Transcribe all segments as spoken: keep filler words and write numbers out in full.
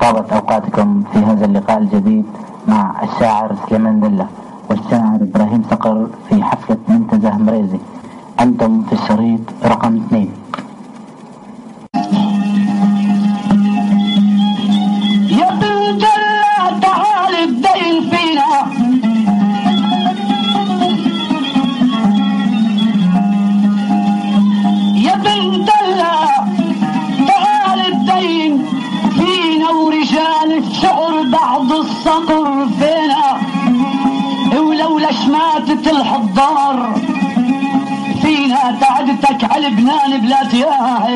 طابت أوقاتكم في هذا اللقاء الجديد مع الشاعر سليمان دلة والشاعر إبراهيم صقر في حفلة منتزه مريزي. أنتم في الشريط رقم اثنين. يا بنت الله تعالي الدين فينا، يا بنت الله تعالي الدين فينا، ورجال الشعر بعض الصقر فينا، ولولا شماتة الحضار فينا تعدتك على لبنان بلاد يا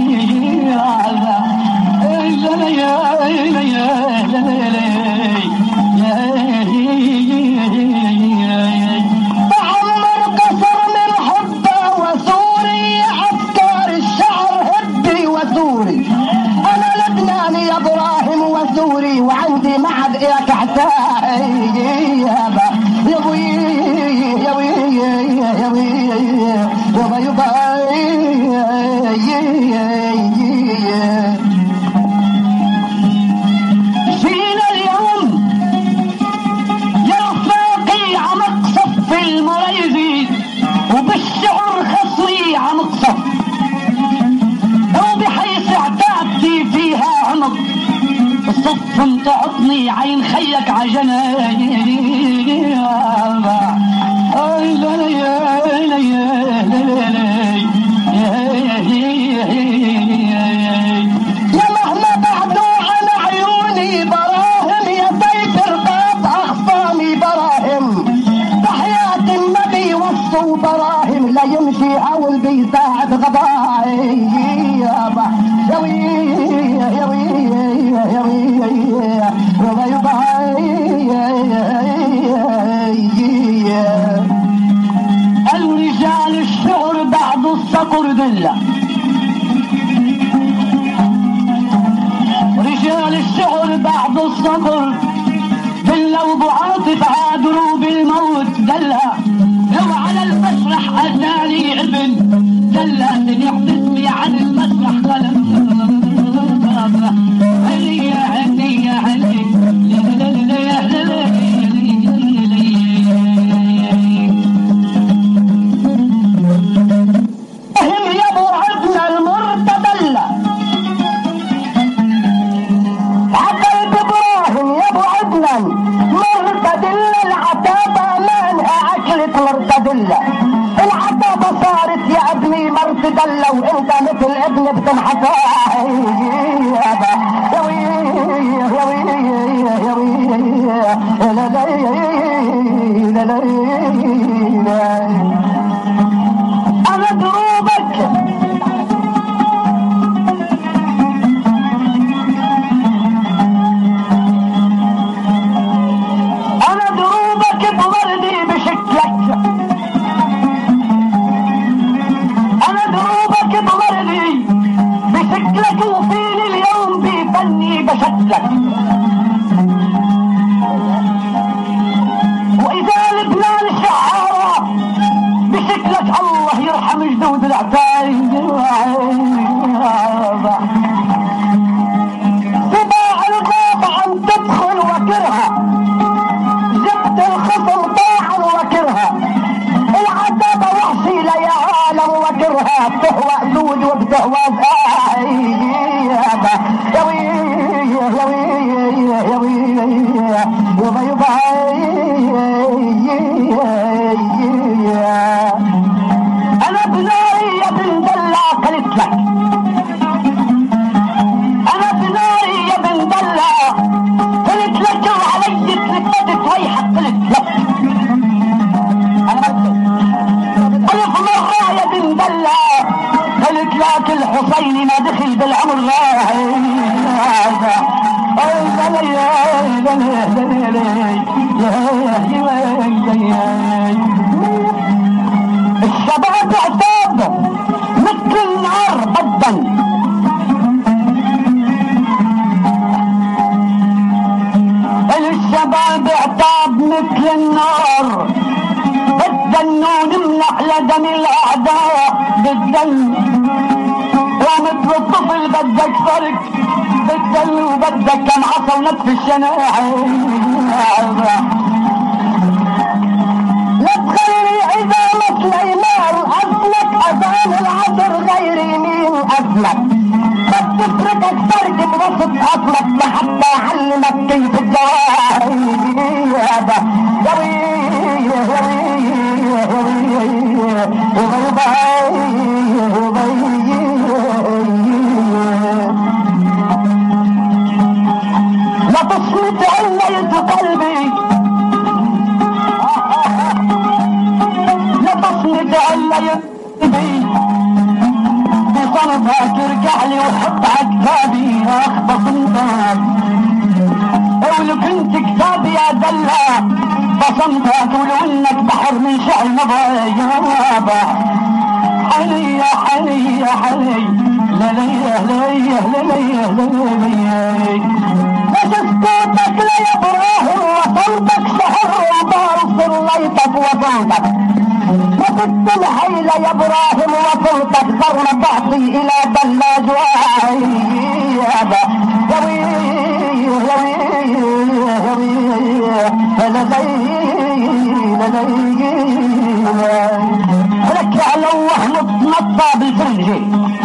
تعمر قصر من حبه وثوري، عسكر الشعر هبي وثوري، انا لبناني يا ابراهيم وثوري، وعندي معد اياك عتاي يا ابوي يا ابوي يا ابوي يابا يابا فينا اليوم يا رفاقي عم اقصف في المريزي، وبالشعر خصمي عم اقصف، وبحيث اعتادتي فيها عمق الصف متعطني عين خيك عجناني يا مهما بعدوا عن عيوني براهم، يا سيف رباط اخصامي براهم، تحيات النبي وصوا براهم، لا يمشي او بيساعد غضاي يابا يا وي يا وي يا وي يابا يابا الرجال الشعر بعض الصقر دلة، رجال الشعر بعض الصقر دلة، وابو عاطف عادروا بالموت دلة، لو على المسرح اتاني ابن دلة يحدثني عن المسرح قلم هني هني هني العتابة صارت يا ابني مرتدلة، وانت مثل ابن بتنحكى يابا يا وي يا وي يا وي لا لا لا لا انا دروبك انا دروبك بوردي بشكلك، بوردي بشكلك، وفيني اليوم بيفني بشكلك، واذا لبنان شعارة بشكلك الله يرحم جدود العتاي، سباع الغاب عم تدخل وكرها، جبت الخصم طاعا وكرها، العتابة وحشي ليا عالم وكرها، بتهوى زود وبتهوى زاي يابا يا وي يا وي يا وي يابا يابا انا بناري يا بن دلة قلت لك، انا بناري يا بن دلة قلت لك، وعلي تلبدت ويحك قلت لك، ألف مرة يا بن دلة قلت لك الحسيني ما دخل بالعمر الشباب عتاب مثل النار بدا، الشباب عتاب مثل النار بدنا نمنع لدم الاعداء بالدم، ومثل الطفل بدك فرق بالدل وبدك كم عصا ونتف الشناعة لا تخلي عظامك ليمار أصلك أذان العصر غير يمين أصلك بس تفرقك فرق بوسط أصلك لحتى أعلمك كيف الجواري هذا لا تصمت عليت قلبي لا تصمت عليت قلبي بصرفك ارجع لي وحط عكتابي اخبط انتك ولو كنت كتابي يا دلها بصمتك ولو انك بحر من شعر مضايابه حني يا حني يا حني لا لا يا لا يا لا لا يا لا لا بس سكوتك لا يا ابراهيم وصمتك سحر وبار صليتك وصمتك وقلت الحيلة يا ابراهيم وصلتك ثورة تعطي الى دلاج واعي هذا يا ويل يا ويل يا ويل لا لا لا لك على وهم تنطى بالفرنجي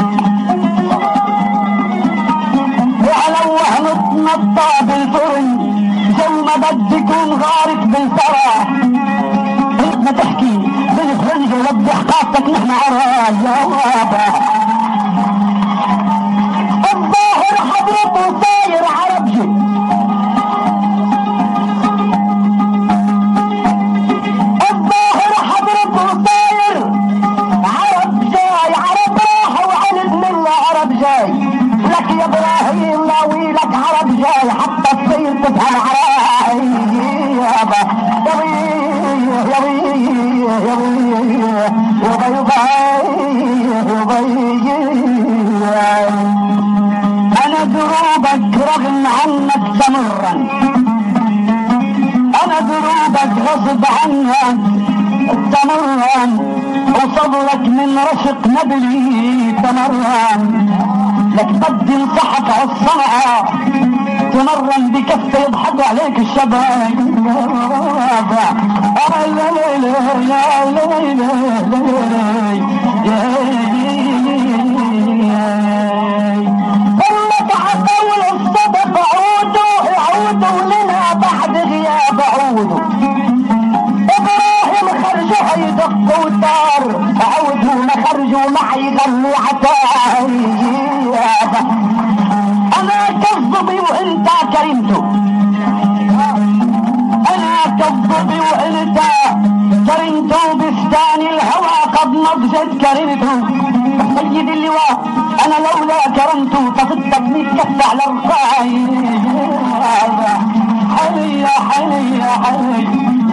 وعلى وهم تنطى بالفرن زي ما بدي يكون غارق بالثرى انت تحكي بالفرنجي وضح خاصتك نحن عرايا يا بابا الظاهر حضرته صاير عربجي يا ابراهيم ناوي لك عرب جاي حتى تصير تفهم عراي يابا يا ويل يا ويل يا ويل يا ويل انا دروبك رغم عنك تمرا انا دروبك غصب عنك تمرا وصبرك من رشق نبلي تمرا لك بدي انصحك عالصنعة تمرن بكفة يضحك عليك الشباب امك عقول الصدق عودوا عودوا لنا بعد غياب عودوا ابراهيم خرجوا حيدق وطار عودوا ما خرجوا معي غنوا عتاي انا كذبي وانت كرمته انا كذبي وانت كرمته بستان الهوى قد نضجت كرمته سيد اللواء انا لولا كرمته فصدتك متكف على الرفاعي حني يا حني يا حني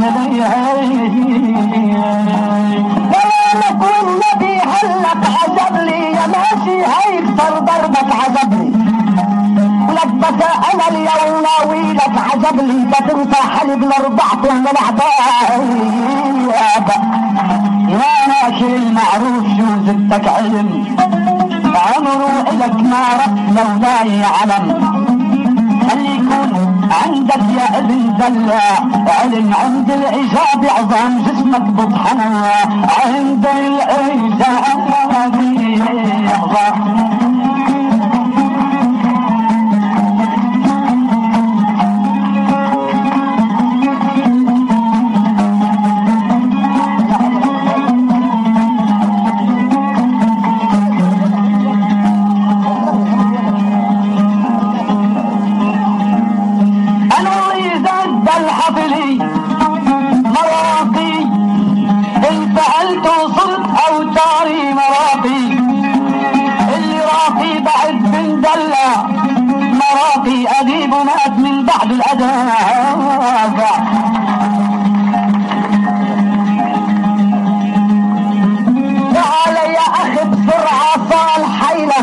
كلامك والنبي هلك عجب لي يا ماشي هيكسر ضربك عجب لي ولك بس انا اليوم ناوي لك عجب لي بتنسى حلب لربعت من العبايب يا ناشر المعروف شو زدتك علم عمره الك ما رب مولاي علم خلي يكون عندك يا ابن دلع علم عند العجاب عظام جسمك بطحنة عند العجاب عظام أديب مات من بعد الأداب تعال يا أخي بسرعة صال حيلة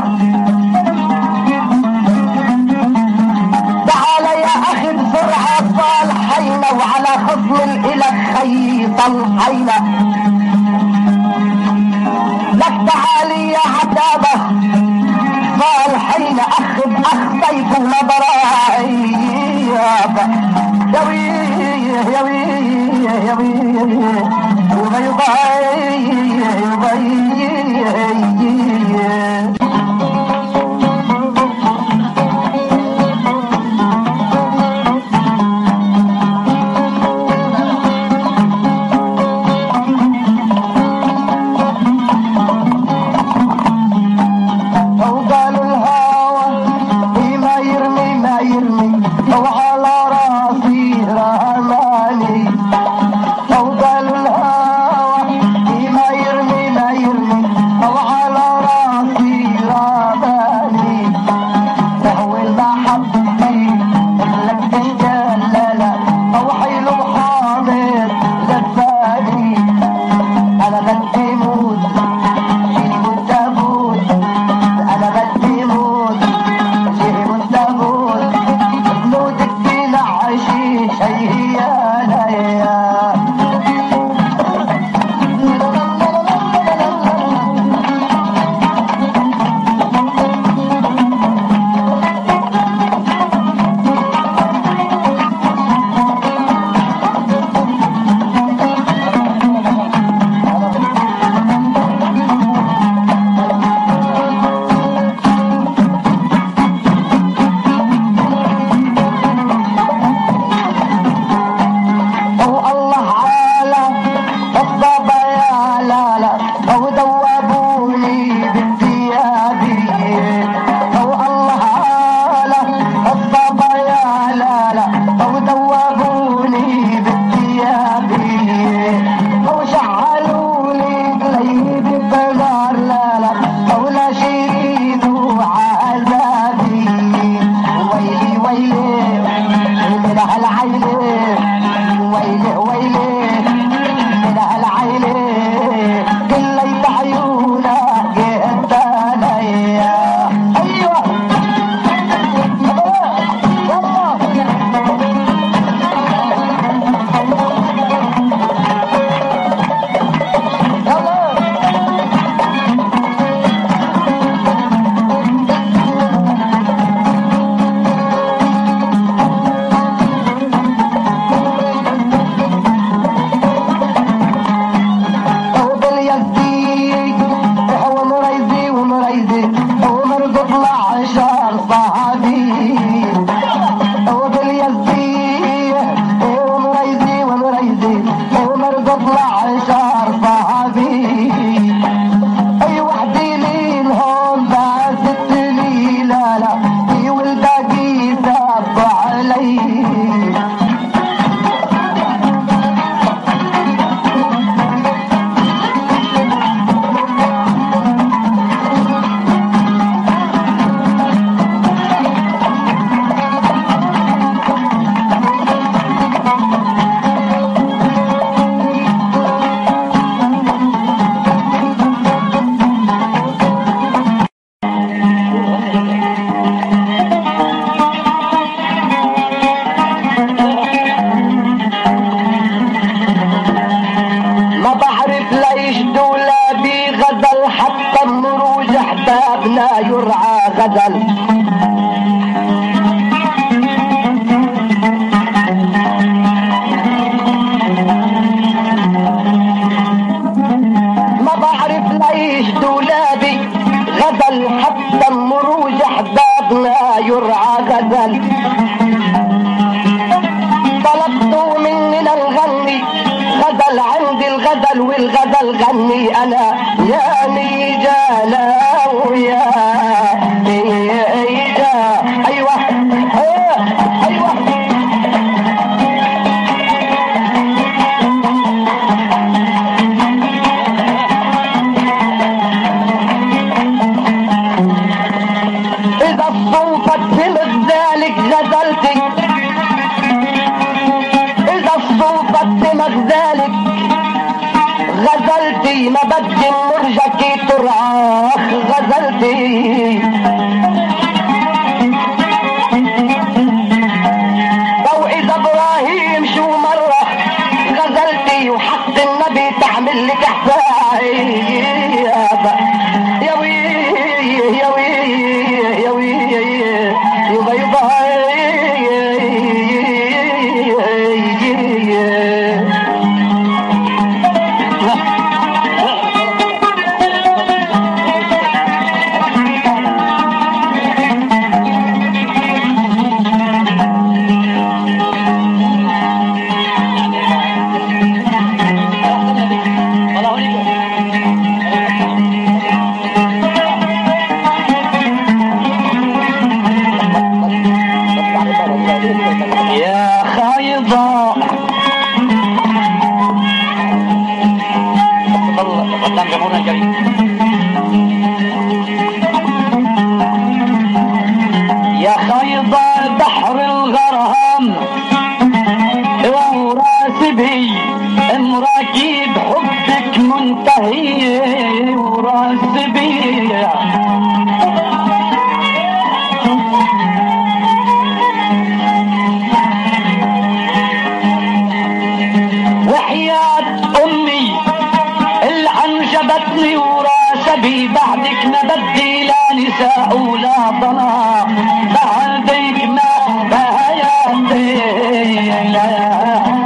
تعال يا أخي بسرعة صال حيلة وعلى خصم الإلك خيط الحيلة لك تعالي يا عتابة الحين اخ باخ طيف ومضراعي يا ويه يا ويه يا ويه وبيضاي وبيضاي يرعى غزل ما بعرف ليش دولابي غزل حتى المروج احبابنا يرعى غزل طلبتوا مننا نغني غزل عندي الغزل والغزل غني انا يا نيجانا ويا نيجا ايوه ايوه اذا صوفت بمثالك غزلتي اذا صوفت بمثالك غزلتي ما بدي مرجكي ترعاخ غزلتي اسمعونا الجميل. يا خيض بحر الغرام وراسبي امراكي بحبك منتهي وراسبي وحياة امي اللي انجبتني وراسبي بعدك ما بدي لا نساء ولا ضنا بعدك ما بهياتي لا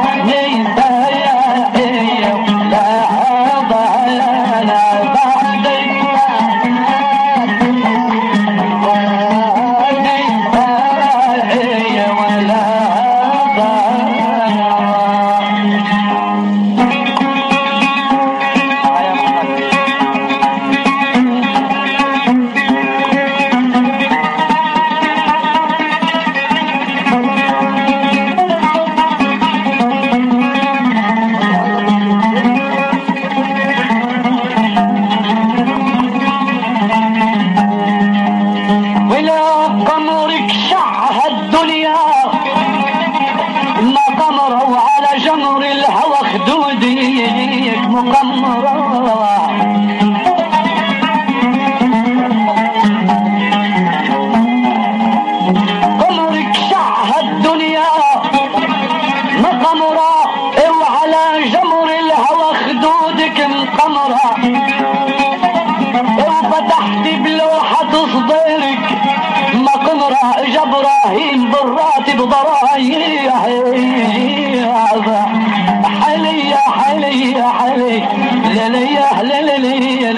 ابراهيم بالراتب ضرايح حلي يا حلي يا حلي ليلي يا ليلي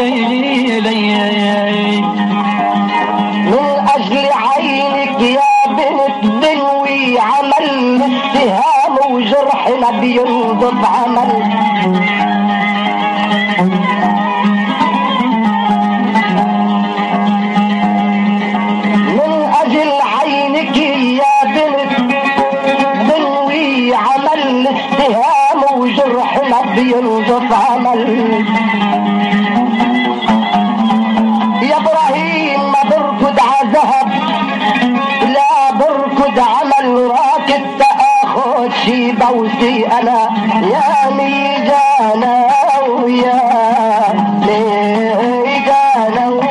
ليلي من اجل عينك يا بنت بنوي عمل الاتهام وجرحنا بينضب عمل بينضف عمل يا ابراهيم ما بركض عذهب لا بركض عمل راكد تاخد شي بوسي انا يا ميجانا ويا ميجانا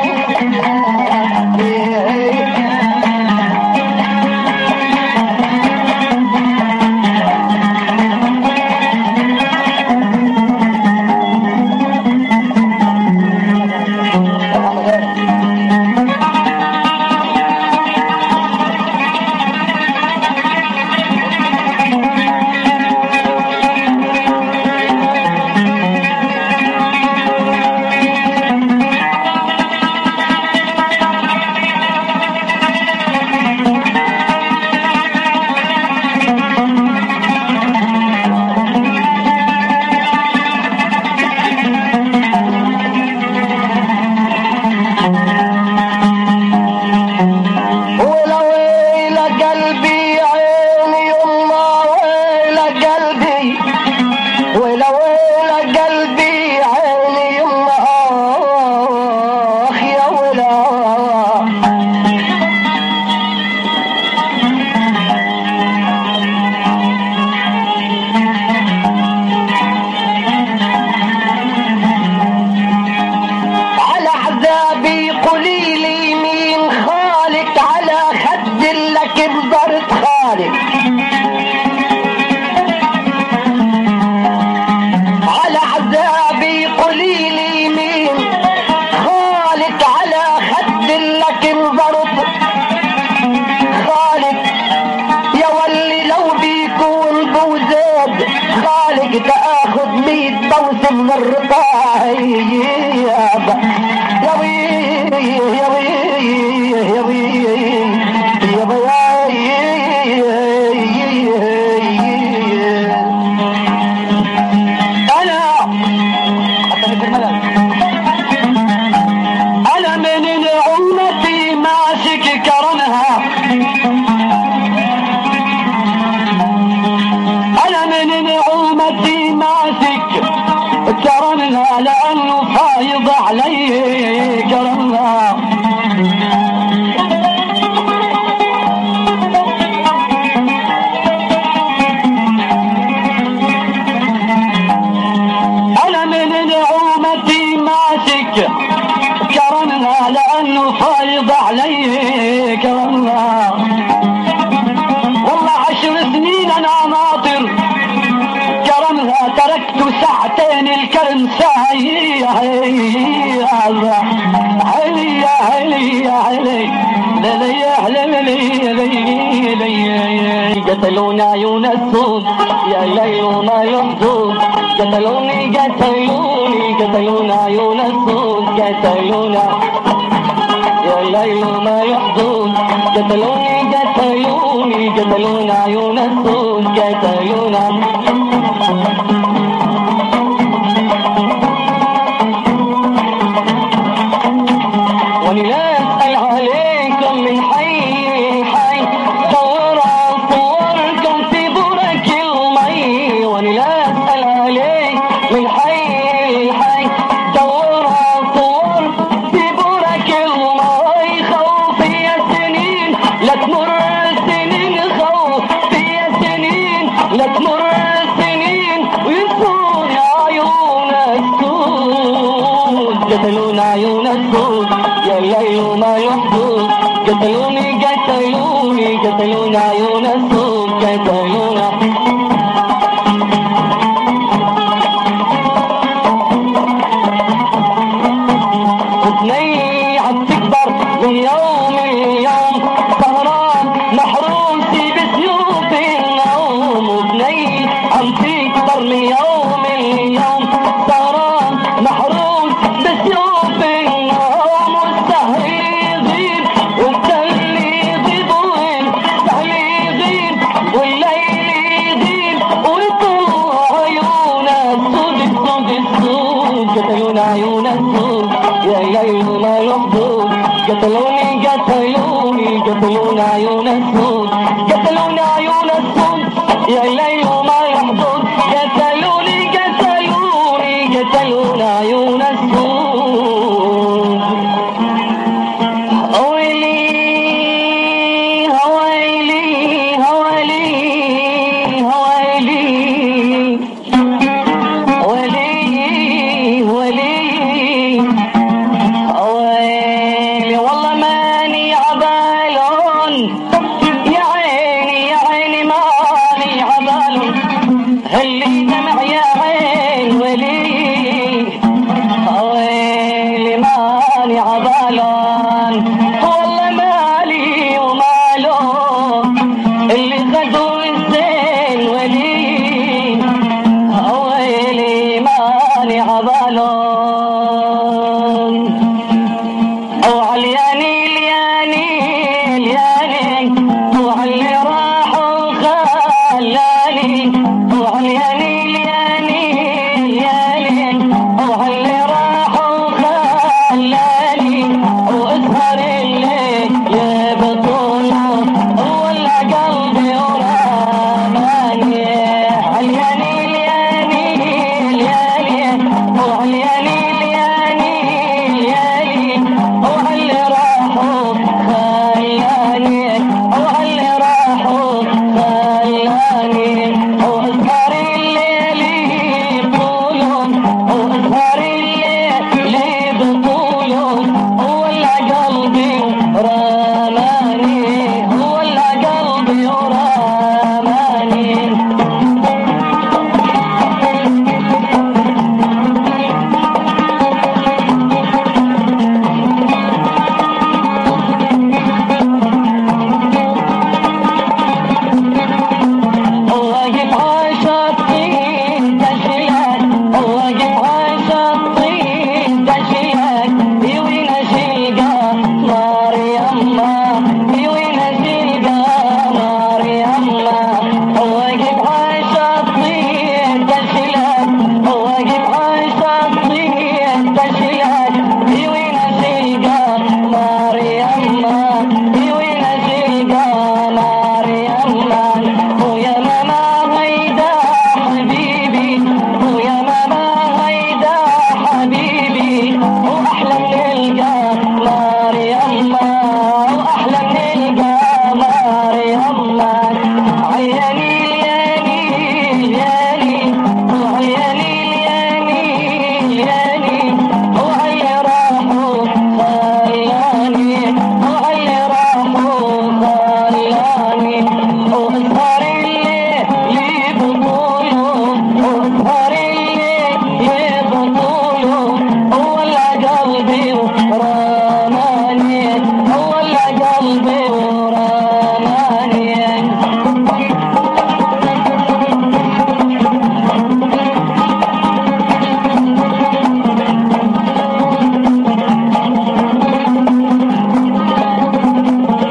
من الرقاي يابا يا وي يا وي يا وي يابا انا انا من نعومتي ماسك كرمها انا من نعومتي ماسك كرمها لأنه فايض مساعي علي علي علي علي قتلونا عيون السود يا ليل ما يحدود قتلوني قتلوني قتلونا عيون السود قتلونا يا ليل ما يحدود قتلوني قتلوني قتلونا عيون السود قتلونا واني لا اسال عليكم من حي حي صورة صوركم في برك المي واني لا اسال عليك من حي حي صورة صور في برك المي خوفي يا سنين لا تمر سنين خوفي يا سنين لا تمر سنين وينسوني عيون السود قتلونا عيون السود يا الليل ما يحدود قتلوني قتلوني قتلونا عيون السود قتلونا وبني عم تكبر من يوم اليوم سهران محروسي بسيوف النوم وبني عم تكبر من يوم اليوم سهران محروس بسيوف النوم والسهر يغيب والتل يغيب والسهر يغيب والليل يغيب ويطلع عيون السود السود السود قتلونا عيون السود يا ليل ما يحدود قتلوني قتلوني قتلونا عيون السود قتلونا عيون السود يا ليل ما يحدود قتلوني قتلوني قتلونا عيون السود ويلي ويلي ويلي ويلي ولي ولي ويلي والله ماني عبالون يا عيني يا عيني ماني عبالون اللي دمع يا عين ولي ويلي ماني عبالون والله مالي ومالو اللي خدوا